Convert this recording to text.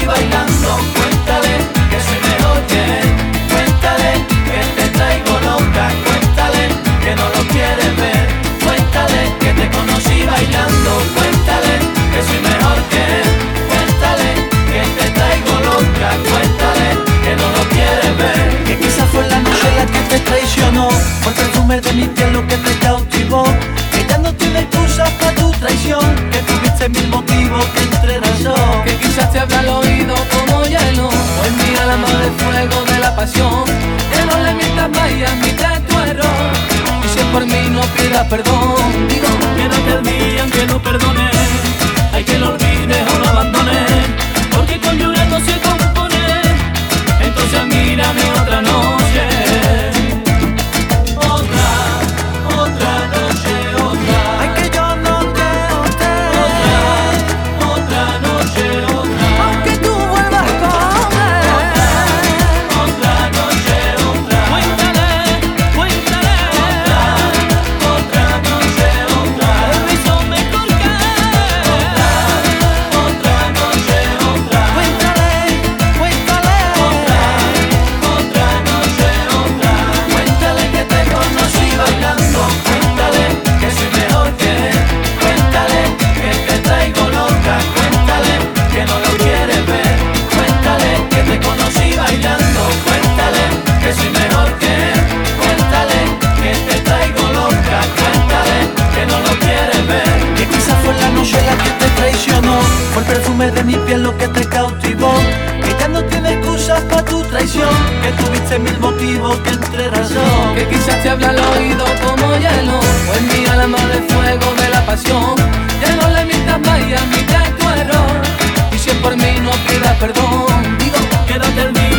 bailando. Cuéntale que soy mejor que él. Cuéntale que te traigo loca. Cuéntale que no lo quieres ver. Cuéntale que te conocí bailando. Cuéntale que soy mejor que él. Cuéntale que te traigo loca. Cuéntale que no lo quieres ver. Que quizás fue la noche la que te traicionó. Fue el perfume de mi piel lo que te cautivó. Que ya no tiene excusas para tu traición. Que tuviste mil motivos que entre razón. Que quizás te habla al oído como hielo. Pues mira la mano de fuego de la pasión. Que no le mientas más y admite tu error. Y si es por mí no pidas perdón. Digo, quédate al día aunque no perdone. Hay que lo olvides o lo abandones. Porque con llorar no se compone. Entonces mírame otra noche. Otra noche, otra. ay que yo no te otra. Otra noche, otra. Aunque tú vuelvas con él. Otra noche, otra. Cuéntale. Otra noche, otra. El beso mejor que otra noche, otra. Cuéntale. Otra noche, otra. Cuéntale que te conocí bailando. Cuéntale que soy mejor que él. Cuéntale que te traigo loca. Cuéntale que no lo quieres ver. Cuéntale que te conocí bailando. Cuéntale que soy mejor que él. Cuéntale que te traigo loca. Cuéntale que no lo quieres ver. Que quizás fue la noche la que te traicionó. Fue el perfume de mi piel lo que te cautivó. Que ya no tiene excusas para tu traición. Que tuviste mil motivos que entre razón. Que quizás te habla al oído como hielo. Pues mira la mano de fuego de la pasión. Ya no le mientas más y admite tu error. Y si es por mí no pidas perdón. Digo, Quédate el día